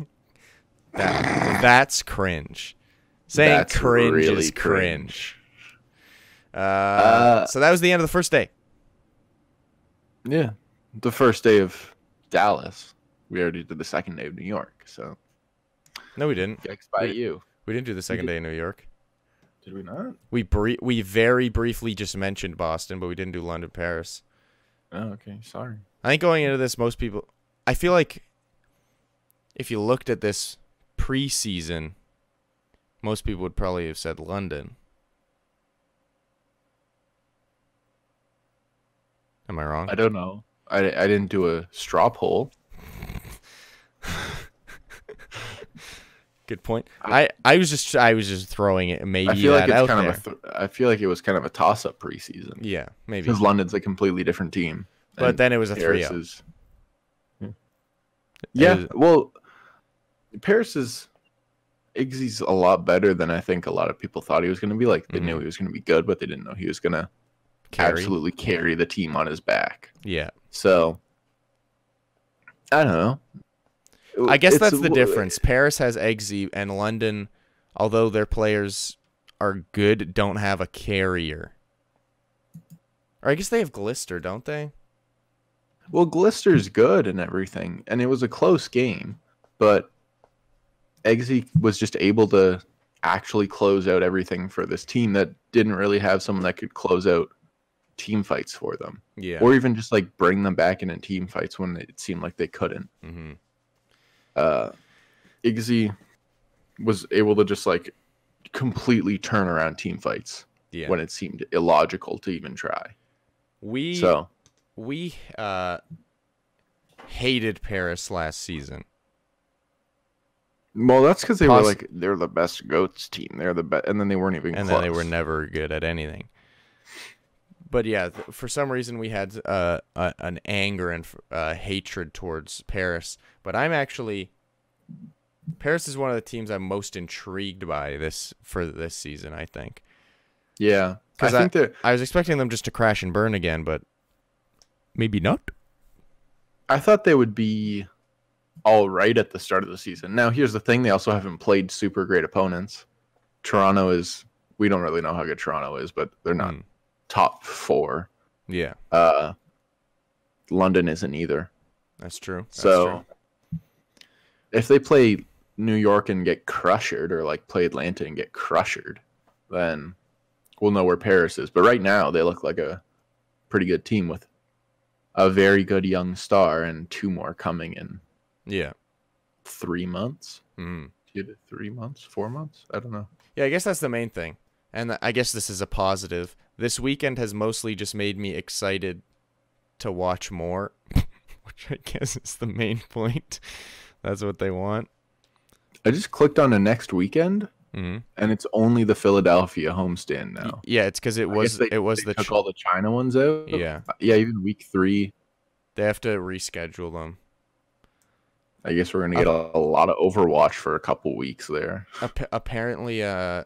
That's cringe. Saying That's cringe really is cringe. So that was the end of the first day. Yeah. The first day of Dallas. We already did the second day of New York, so. No, we didn't. Yikes by you. We didn't do the second day in New York. Did we not? We very briefly just mentioned Boston, but we didn't do London, Paris. Oh, okay. Sorry. I think going into this, most people, I feel like if you looked at this preseason, most people would probably have said London. Am I wrong? I don't know. I didn't do a straw poll. Good point. I was just throwing it maybe I feel like that it's out kind there. of I feel like it was kind of a toss up preseason. Yeah, maybe. Because London's a completely different team. But and then it was a Paris 3-0. is- Yeah, well, Paris is Iggsy's a lot better than I think a lot of people thought he was going to be. Like they knew he was going to be good, but they didn't know he was going to absolutely carry the team on his back. Yeah. So I don't know. I guess It's that's the difference. Paris has Eggsy and London, although their players are good, don't have a carrier. Or I guess they have Glister, don't they? Well, Glister's good and everything, and it was a close game, but Eggsy was just able to actually close out everything for this team that didn't really have someone that could close out team fights for them. Yeah. Or even just like bring them back in team fights when it seemed like they couldn't. Mm-hmm. Iggy was able to just like completely turn around team fights when it seemed illogical to even try. We hated Paris last season. Well, that's because they're the best goats team. They're the best, and then they weren't even close. Then they were never good at anything. But yeah, for some reason we had an anger and hatred towards Paris. But Paris is one of the teams I'm most intrigued by for this season, I think. Yeah, I Because think that I was expecting them just to crash and burn again, but maybe not. I thought they would be all right at the start of the season. Now, here's the thing: they also haven't played super great opponents. Toronto is. We don't really know how good Toronto is, but they're not top 4. Yeah, London isn't either. that's true. That's So true. if they play New York and get crushed, or like play Atlanta and get crushed, then we'll know where Paris is. But right now, they look like a pretty good team with a very good young star and 2 more coming in Yeah. 3 months. Mm. 2 to 3 months, 4 months. I don't know. Yeah, I guess that's the main thing. And I guess this is a positive. This weekend has mostly just made me excited to watch more, which I guess is the main point. That's what they want. I just clicked on the next weekend, Mm-hmm. and it's only the Philadelphia homestand now. Yeah, it's because it I guess was they took all the China ones out. Yeah. Yeah, even week 3. They have to reschedule them. I guess we're gonna get a lot of Overwatch for a couple weeks there. Apparently,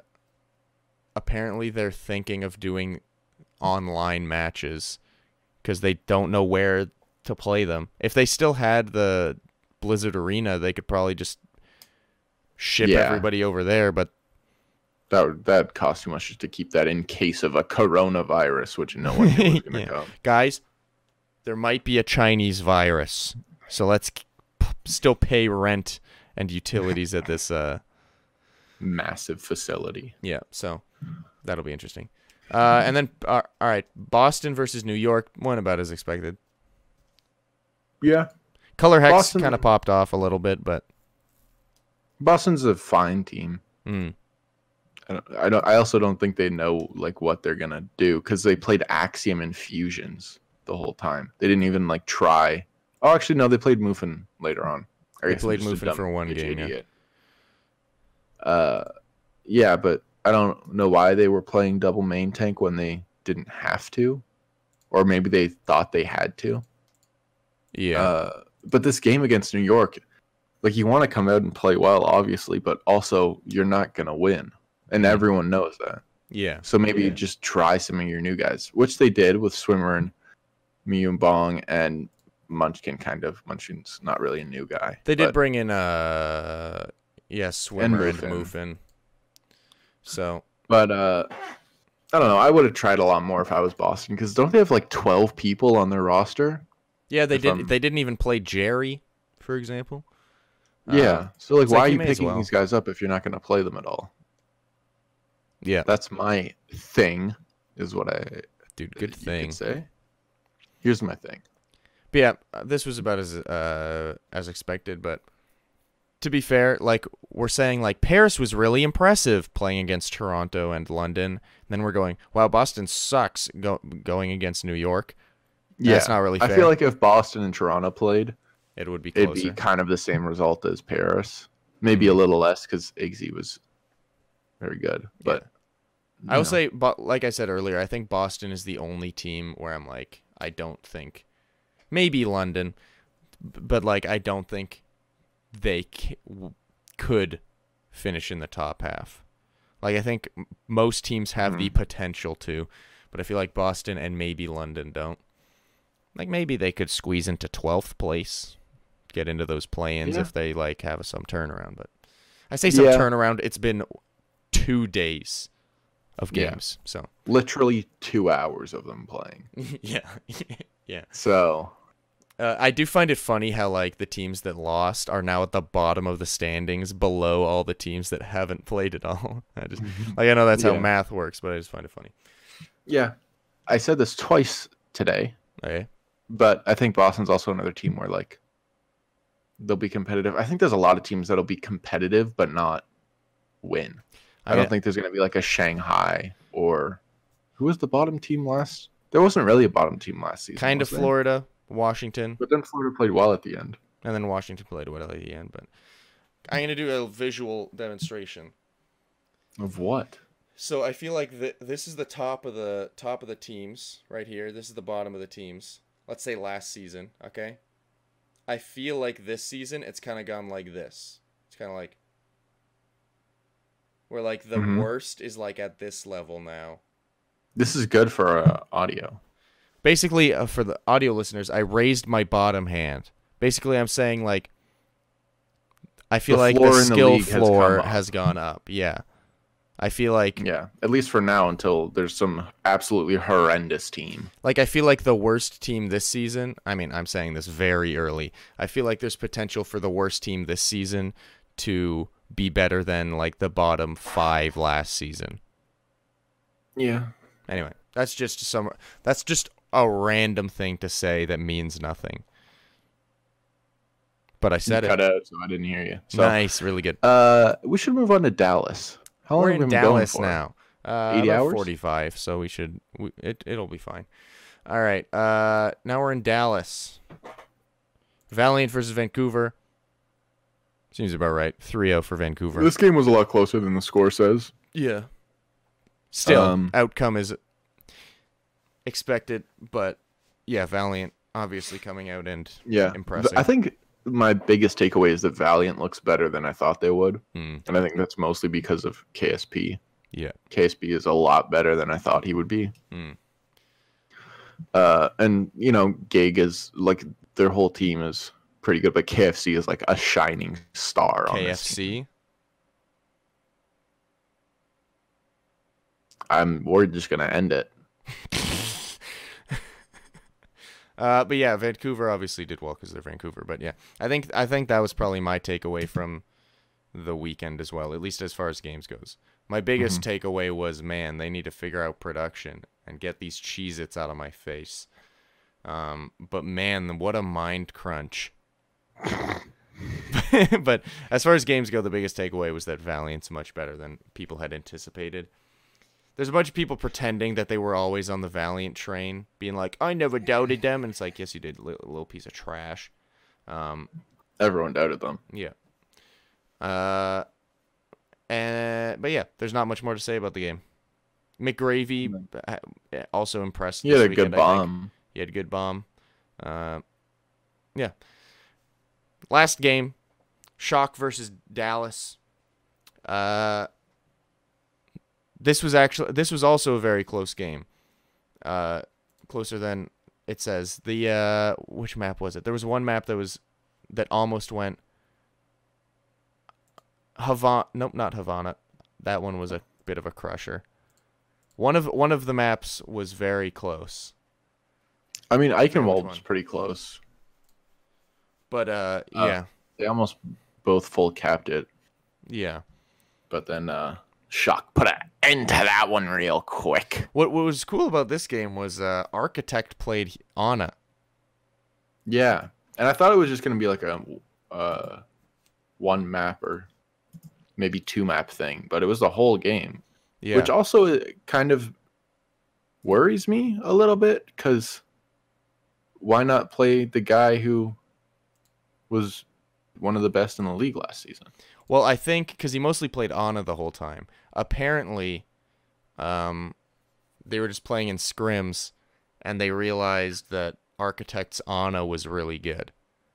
they're thinking of doing online matches because they don't know where to play them. If they still had the Blizzard Arena, they could probably just ship everybody over there. But that costs too much just to keep that in case of a coronavirus, which no one knew was gonna come. Guys, there might be a Chinese virus, so let's still pay rent and utilities at this Massive facility. Yeah, so that'll be interesting. And then, all right, Boston versus New York went about as expected. Yeah, Color Hex Boston kind of popped off a little bit, but Boston's a fine team. mm, I also don't think they know like what they're gonna do because they played Axiom and Fusions the whole time. They didn't even like try. Oh, actually, no, they played Muffin later on. they played Muffin for one game. Yeah. Yeah, but I don't know why they were playing double main tank when they didn't have to, or maybe they thought they had to. Yeah. But this game against New York, like you want to come out and play well, obviously, but also you're not gonna win, and everyone knows that. Yeah. So maybe just try some of your new guys, which they did with Swimmer and Miyumbong and Munchkin. Munchkin's not really a new guy. They did bring in Swimmer and Muffin. Muffin. So, But I don't know. I would have tried a lot more if I was Boston because don't they have like 12 people on their roster? yeah, they If did. I'm- They didn't even play Jerry, for example. Yeah. So like, it's why like are he you may as picking well. these guys up if you're not going to play them at all? Yeah, That's my thing. Is what dude, good you could thing. say. Here's my thing. But yeah, this was about as expected. But to be fair, like we're saying, like Paris was really impressive playing against Toronto and London. And then we're going, wow, Boston sucks going against New York. Yeah, That's not really fair. I feel like if Boston and Toronto played, It would be it'd closer. be kind of the same result as Paris. Maybe a little less because Iggy was very good. But I will say, but like I said earlier, I think Boston is the only team where I'm like, I don't think, maybe London, but like I don't think they could finish in the top half. Like I think most teams have the potential to, but I feel like Boston and maybe London don't. Like maybe they could squeeze into 12th place, get into those play-ins if they like have some turnaround. But I say some turnaround. It's been 2 days of games, so literally 2 hours of them playing. yeah. So I do find it funny how like the teams that lost are now at the bottom of the standings, below all the teams that haven't played at all. I know that's how math works, but I just find it funny. Yeah, I said this twice today. Okay. But I think Boston's also another team where like they'll be competitive. I think there's a lot of teams that'll be competitive but not win. I don't think there's going to be like a Shanghai or who was the bottom team last? There wasn't really a bottom team last season. Kind of Florida, Washington, but then Florida played well at the end. And then Washington played well at the end. But I'm going to do a visual demonstration. Of what? So I feel like this is the top of the teams right here. This is the bottom of the teams. Let's say last season, okay? I feel like this season it's kind of gone like this. It's kind of like where like the worst is like at this level now. This is good for audio. Basically, for the audio listeners, I raised my bottom hand. Basically, I'm saying like I feel like the skill floor has gone up. Yeah. I feel like at least for now until there's some absolutely horrendous team. Like I feel like the worst team this season, I mean, I'm saying this very early. I feel like there's potential for the worst team this season to be better than like the bottom 5 last season. Yeah. Anyway, that's just a random thing to say that means nothing. But I said Cut out, so I didn't hear you. So, nice, really good. We should move on to Dallas. How long We're have we in been Dallas going for? now. 80 hours? 45, so it'll be fine. All right, now we're in Dallas. Valiant versus Vancouver. Seems about right. 3-0 for Vancouver. This game was a lot closer than the score says. Yeah. Still, outcome is expected, but yeah, Valiant obviously coming out and impressive. I think my biggest takeaway is that Valiant looks better than I thought they would. And I think that's mostly because of KSP. Yeah. KSP is a lot better than I thought he would be. And, you know, Gig is, like, their whole team is pretty good, but KFC is, like, a shining star on this team. We're just going to end it. But yeah, Vancouver obviously did well because they're Vancouver. But yeah, I think that was probably my takeaway from the weekend as well, at least as far as games goes. My biggest takeaway was, man, they need to figure out production and get these Cheez-Its out of my face. But man, what a mind crunch. But as far as games go, the biggest takeaway was that Valiant's much better than people had anticipated. There's a bunch of people pretending that they were always on the Valiant train, being like, I never doubted them. And it's like, yes, you did, little piece of trash. Everyone doubted them. Yeah. But yeah, there's not much more to say about the game. McGravy also impressed. He had a good bomb. He had a good bomb. Yeah. Last game, Shock versus Dallas. This was also a very close game. Closer than it says. The which map was it? There was one map that almost went Havana. Nope, not Havana. That one was a bit of a crusher. One of the maps was very close. I mean, Eichenwald was pretty close. But yeah. They almost both full capped it. Yeah. But then Shock put an end to that one real quick. What was cool about this game was Architect played Ana. Yeah. And I thought it was just going to be like a one map or maybe 2 map thing, but it was the whole game. Yeah. Which also kind of worries me a little bit, because why not play the guy who was one of the best in the league last season? Well, I think because he mostly played Ana the whole time. Apparently, they were just playing in scrims, and they realized that Architect's Ana was really good.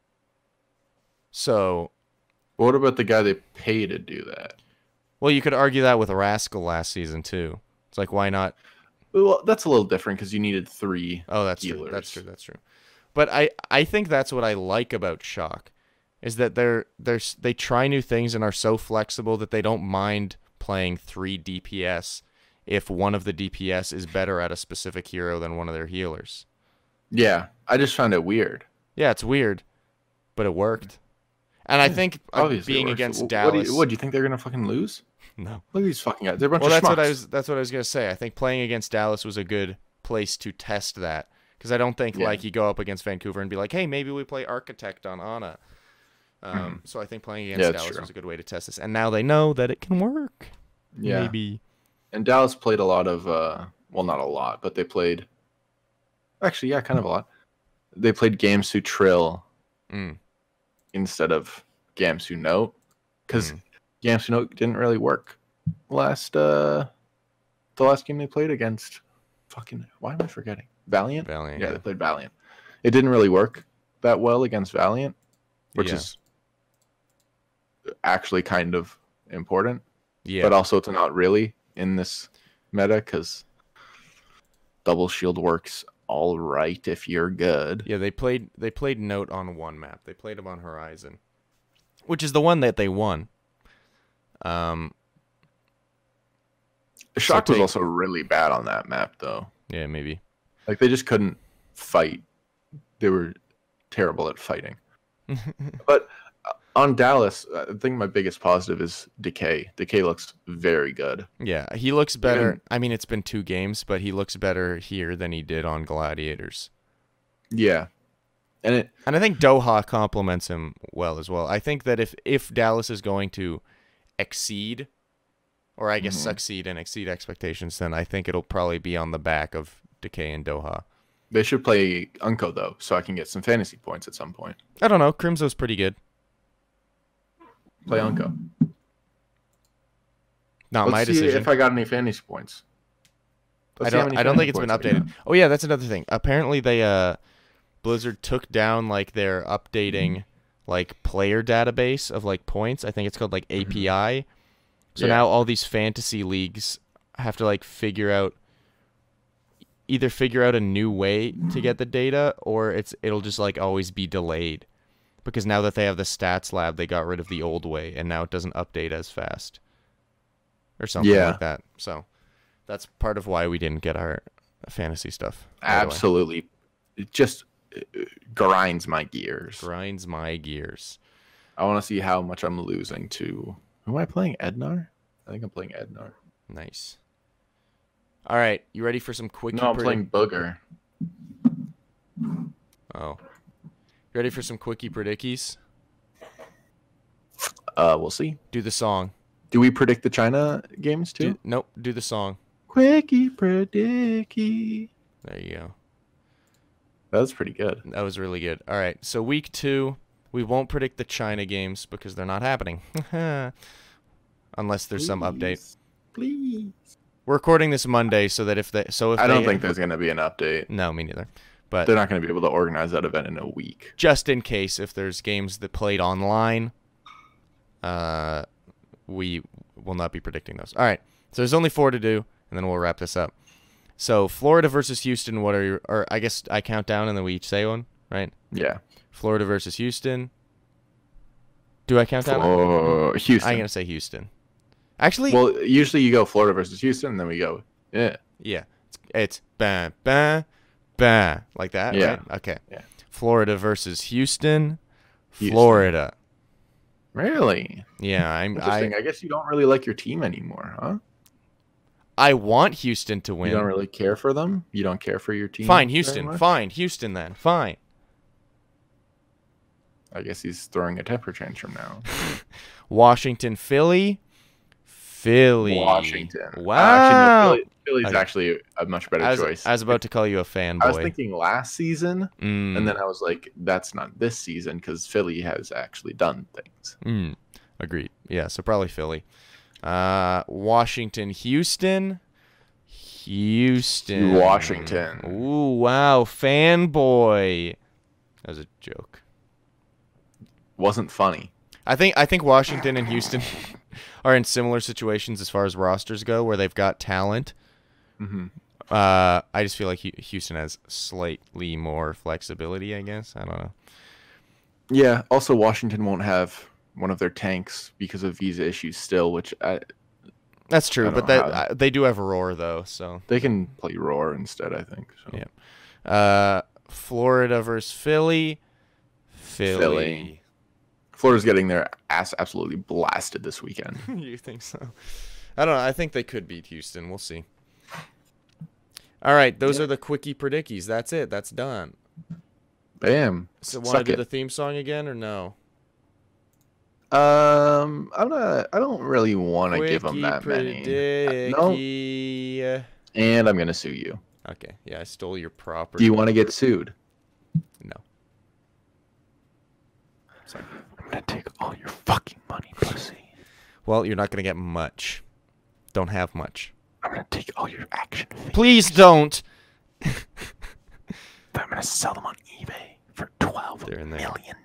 So, what about the guy they pay to do that? Well, you could argue that with Rascal last season too. It's like, why not? Well, that's a little different because you needed 3. Oh, that's healers. True. That's true. But I think that's what I like about Shock, is that they try new things and are so flexible that they don't mind playing 3 DPS if one of the DPS is better at a specific hero than one of their healers. Yeah, I just found it weird. Yeah, it's weird, but it worked. And I think being against Dallas... What, do you think they're going to fucking lose? No. Look at these fucking guys. They're a bunch of schmucks. That's what I was going to say. I think playing against Dallas was a good place to test that. Because I don't think like you go up against Vancouver and be like, hey, maybe we play Architect on Ana. So I think playing against Dallas was a good way to test this. And now they know that it can work. Yeah. Maybe. And Dallas played a lot of, well, not a lot, but they played, actually, yeah, kind of a lot. They played Gamsu Trill instead of Gamsu Note, because Gamsu Note didn't really work the last game they played against fucking, why am I forgetting? Valiant? Yeah, they played Valiant. It didn't really work that well against Valiant, which is actually kind of important. Yeah. But also it's not really in this meta, because Double shield works all right if you're good. Yeah, they played Note on one map. They played them on Horizon, which is the one that they won. Shock was also really bad on that map, though. Yeah, maybe. Like, they just couldn't fight. They were terrible at fighting. But on Dallas, I think my biggest positive is Decay. Decay looks very good. Yeah, he looks better. I mean, it's been 2 games, but he looks better here than he did on Gladiators. Yeah. And I think Doha complements him well as well. I think that if Dallas is going to exceed, or I guess succeed and exceed expectations, then I think it'll probably be on the back of Decay and Doha. They should play Unko, though, so I can get some fantasy points at some point. I don't know. Crimso's pretty good. Play Unko. Not my decision. See if I got any fantasy points. I don't think it's been updated. Oh yeah, that's another thing. Apparently they Blizzard took down like their updating like player database of like points. I think it's called like API. So now all these fantasy leagues have to like figure out a new way to get the data, or it'll just like always be delayed. Because now that they have the stats lab, they got rid of the old way, and now it doesn't update as fast. Or something like that. So that's part of why we didn't get our fantasy stuff. Absolutely. It just grinds my gears. Grinds my gears. I want to see how much I'm losing to... Who am I playing? Ednar? I think I'm playing Ednar. Nice. All right, you ready for some quickie? No, I'm playing Booger. Oh. You ready for some quickie predickies? We'll see. Do the song. Do we predict the China games too? Nope, do the song. Quickie predicky. There you go. That was pretty good. That was really good. All right, so week 2, we won't predict the China games because they're not happening. Unless there's some update. Please. We're recording this Monday so that if I don't think there's going to be an update. No, me neither. But they're not going to be able to organize that event in a week. Just in case, if there's games that played online, we will not be predicting those. All right, so there's only 4 to do, and then we'll wrap this up. So Florida versus Houston. What are your? Or I guess I count down, and then we each say one, right? Yeah. Florida versus Houston. Do I count down? For Houston. I'm gonna say Houston. Actually, well, usually you go Florida versus Houston, and then we go Yeah, it's bah bah bah like that. Yeah. Right? Okay. Yeah. Florida versus Houston. Florida. Really? Yeah, Interesting. I guess you don't really like your team anymore, huh? I want Houston to win. You don't really care for them? You don't care for your team? Fine, Houston. Fine, Houston then. Fine. I guess he's throwing a temper tantrum now. Washington, Philly. Washington. Wow. Actually, no, Philly's actually a much better choice. I was about to call you a fanboy. I was thinking last season, and then I was like, that's not this season because Philly has actually done things. Agreed. Yeah, so probably Philly. Washington, Houston. Washington. Ooh, wow. Fanboy. That was a joke. Wasn't funny. I think Washington and Houston are in similar situations as far as rosters go, where they've got talent. I just feel like Houston has slightly more flexibility, I guess. I don't know. Yeah. Also, Washington won't have one of their tanks because of visa issues still, which that's true. But they do have Roar though, so they can play Roar instead. I think. So. Yeah. Florida versus Philly. Philly. Florida's getting their ass absolutely blasted this weekend. You think so? I don't know. I think they could beat Houston. We'll see. All right, those are the quickie predickies. That's it. That's done. Bam. So want to do the theme song again or no? I don't really want to give them that many. No. And I'm gonna sue you. Okay. Yeah, I stole your property. Do you want to get sued? No. Sorry. I'm gonna take all your fucking money, pussy. Well, you're not gonna get much. Don't have much. I'm gonna take all your action figures. Please don't. I'm gonna sell them on eBay for $12 million.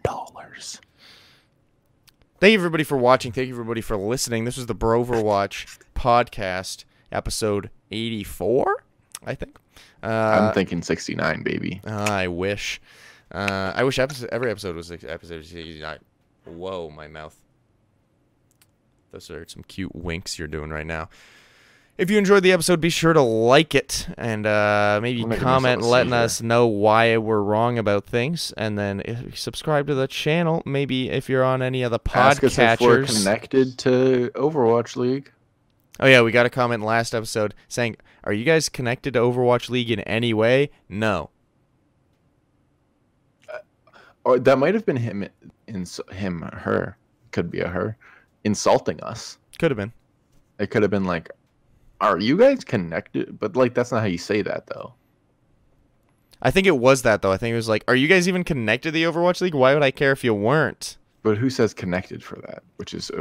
Thank you everybody for watching. Thank you everybody for listening. This was the Broverwatch podcast, episode 84. I think. I'm thinking 69, baby. I wish. I wish every episode was episode 69. Whoa, my mouth. Those are some cute winks you're doing right now. If you enjoyed the episode, be sure to like it and maybe comment letting us know why we're wrong about things. And then if you subscribe to the channel, maybe if you're on any of the podcatchers. Ask us if we're connected to Overwatch League. Oh, yeah, we got a comment last episode saying, are you guys connected to Overwatch League in any way? No. Or that might have been him, her. Could be a her. Insulting us. Could have been. It could have been like, are you guys connected? But, like, that's not how you say that, though. I think it was that, though. I think it was like, are you guys even connected to the Overwatch League? Why would I care if you weren't? But who says connected for that? Which is...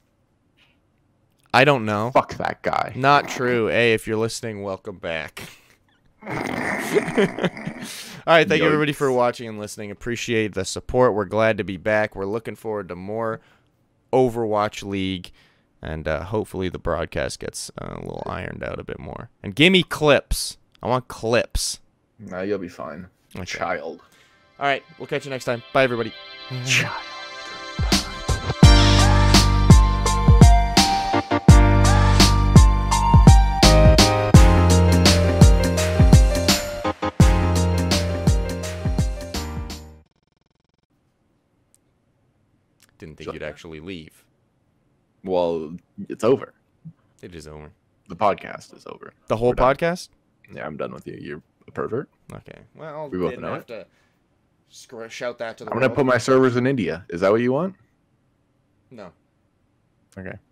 I don't know. Fuck that guy. Not true. Hey, if you're listening, welcome back. All right, thank you, everybody, for watching and listening. Appreciate the support. We're glad to be back. We're looking forward to more Overwatch League. And hopefully the broadcast gets a little ironed out a bit more. And give me clips. I want clips. Nah, you'll be fine. Okay. Child. All right, we'll catch you next time. Bye, everybody. Child. Didn't think you'd actually leave. Well, it's over. It is over. The podcast is over. The whole podcast? Yeah, I'm done with you. You're a pervert. Okay. Well, We both didn't know have to shout that to the I'm going to put my servers in India. Is that what you want? No. Okay.